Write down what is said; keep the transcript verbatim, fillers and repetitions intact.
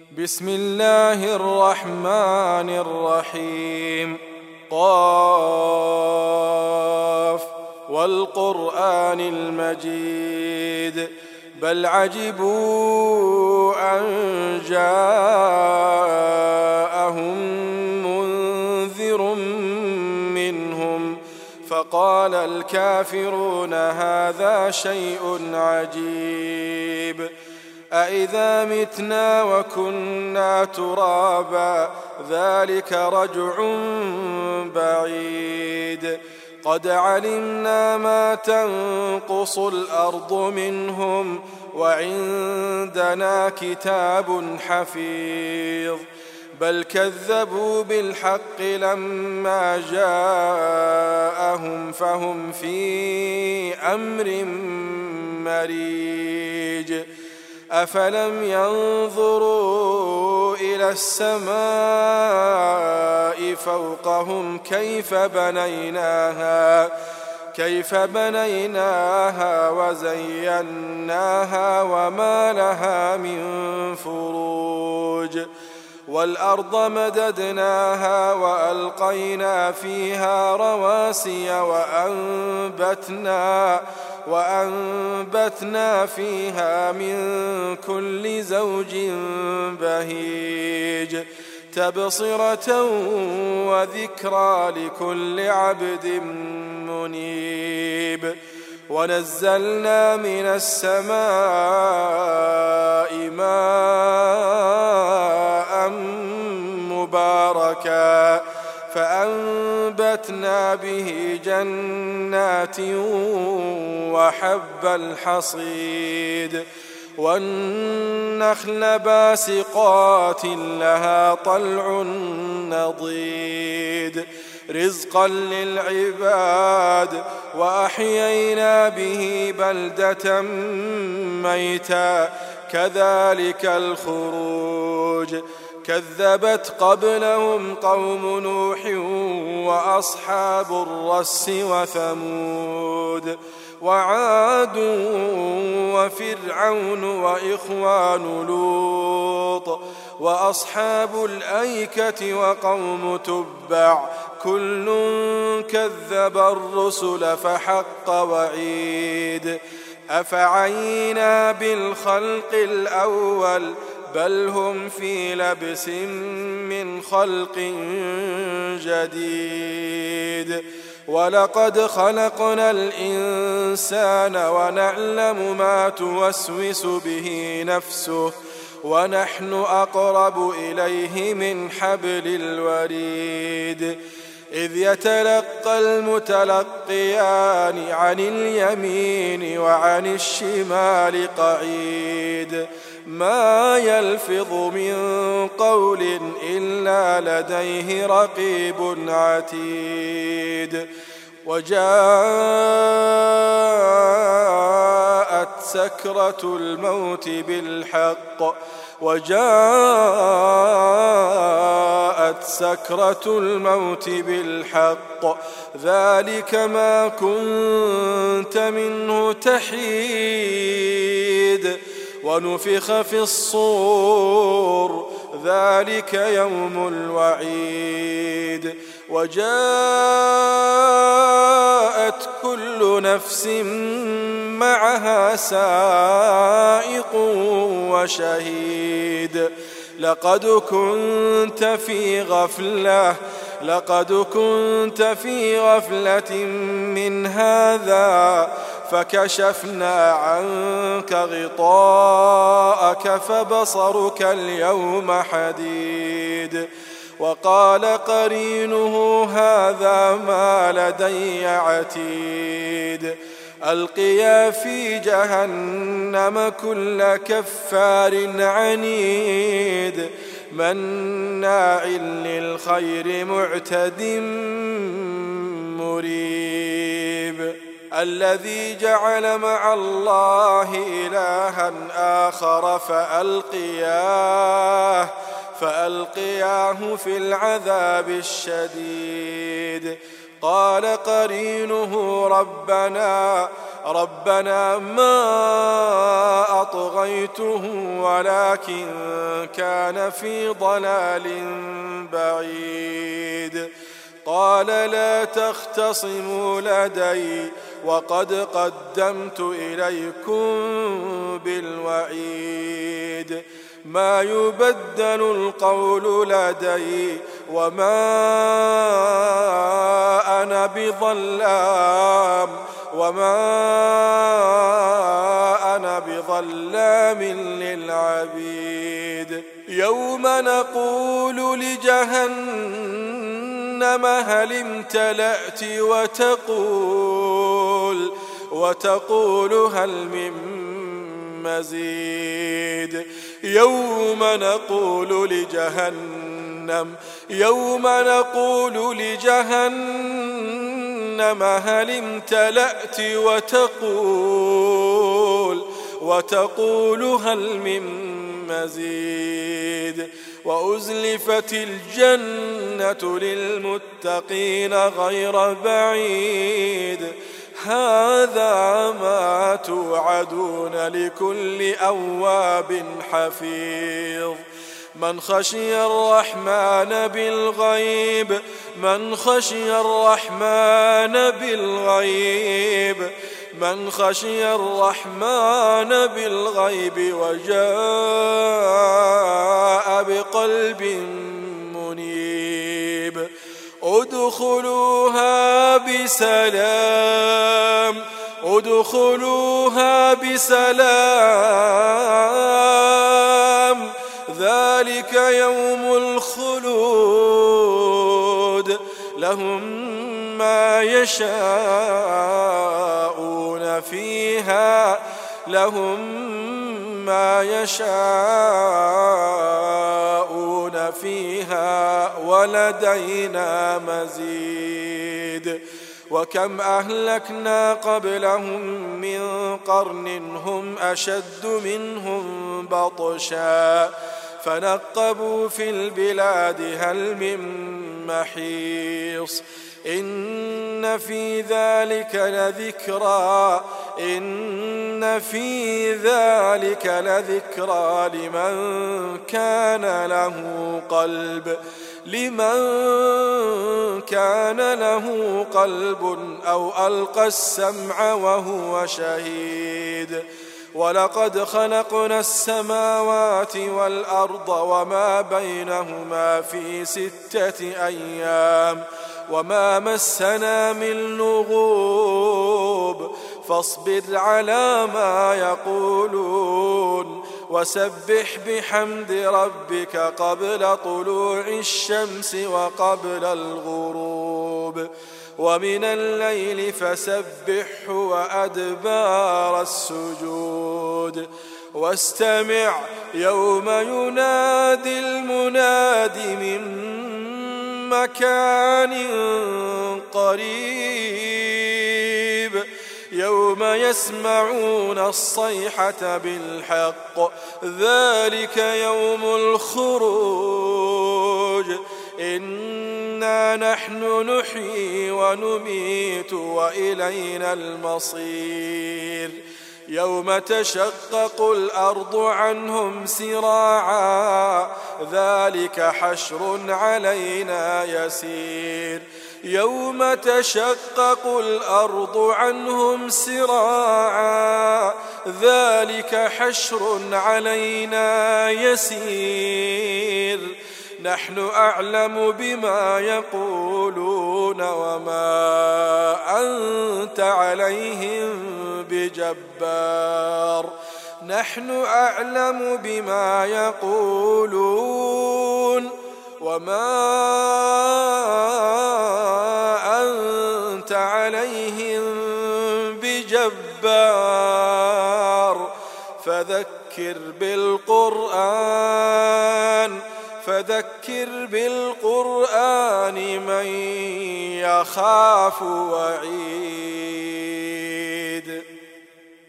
بسم الله الرحمن الرحيم. قاف والقرآن المجيد بل عجبوا أن جاءهم منذر منهم فقال الكافرون هذا شيء عجيب أإذا متنا وكنا ترابا ذلك رجع بعيد قد علمنا ما تنقص الأرض منهم وعندنا كتاب حفيظ بل كذبوا بالحق لما جاءهم فهم في أمر مريج أفلم ينظروا إلى السماء فوقهم كيف بنيناها كيف بنيناها وزيناها وما لها من فروج والأرض مددناها وألقينا فيها رواسي وأنبتنا وأنبتنا فيها من كل زوج بهيج تبصرة وذكرى لكل عبد منيب ونزلنا من السماء ماء مباركا فأنبتنا به جنات وحب الحصيد والنخل باسقات لها طلع نضيد رزقا للعباد وأحيينا به بلدة ميتا كذلك الخروج كذبت قبلهم قوم نوح وأصحاب الرس وثمود وعاد وفرعون وإخوان لوط وأصحاب الأيكة وقوم تبع كل كذب الرسل فحق وعيد أفعينا بالخلق الأول بل هم في لبس من خلق جديد ولقد خلقنا الإنسان ونعلم ما توسوس به نفسه ونحن أقرب إليه من حبل الوريد إذ يتلقى المتلقيان عن اليمين وعن الشمال قعيد ما يلفظ من قول إلا لديه رقيب عتيد وجاءت سكرة الموت بالحق وجاءت سكرة الموت بالحق ذلك ما كنت منه تحيد ونفخ في الصور ذلك يوم الوعيد وجاءت كل نفس معها سائق وشهيد لقد كنت في غفلة لقد كنت في غفلة من هذا فكشفنا عنك غطاءك فبصرك اليوم حديد وقال قرينه هذا ما لدي عتيد ألقيا في جهنم كل كفار عنيد مناع للخير معتد مريب الذي جعل مع الله إلها آخر فألقياه فألقياه في العذاب الشديد قال قرينه ربنا ربنا ما أطغيته ولكن كان في ضلال بعيد قال لا تختصموا لدي وقد قدمت إليكم بالوعيد ما يبدل القول لدي وما أنا بظلام وما أنا بظلام للعبيد يوم نقول لجهنم هل امتلأت وتقول وتقول هل من مزيد يوم نقول لجهنم يوم نقول لجهنم هل امتلأت وتقول وتقول هل من مزيد وأزلفت الجنة للمتقين غير بعيد هذا ما توعدون لكل أواب حفيظ من خشي الرحمن بالغيب من خشي الرحمن بالغيب من خشي الرحمن بالغيب وجاء بقلب منيب ادخلوها بسلام ادخلوها بسلام ذلك يوم الخلود لهم ما يشاءون فيها لهم ما يشاءون فيها ولدينا مزيد وكم أهلكنا قبلهم من قرن هم أشد منهم بطشا فنقبوا في البلاد هل من محيص إن في ذلك لذكرى إن في ذلك لذكرى لمن كان له قلب لمن كان له قلب أو ألقى السمع وهو شهيد ولقد خلقنا السماوات والأرض وما بينهما في ستة أيام وما مسنا من لغوب فاصبر على ما يقولون وسبح بحمد ربك قبل طلوع الشمس وقبل الغروب ومن الليل فسبحه وأدبار السجود واستمع يوم ينادي المناد من مكان قريب يوم يسمعون الصيحة بالحق ذلك يوم الخروج إنا نحن نحيي ونميت وإلينا المصير يوم تشقق الأرض عنهم سراعا ذلك حشر علينا يسير يوم تشقق الأرض عنهم سراعا ذلك حشر علينا يسير نحن أعلم بما يقولون وما أنت عليهم بجبار نحن أعلم بما يقولون وما أنت عليهم بجبار فذكر بالقرآن فذكر بالقرآن من يخاف وعيد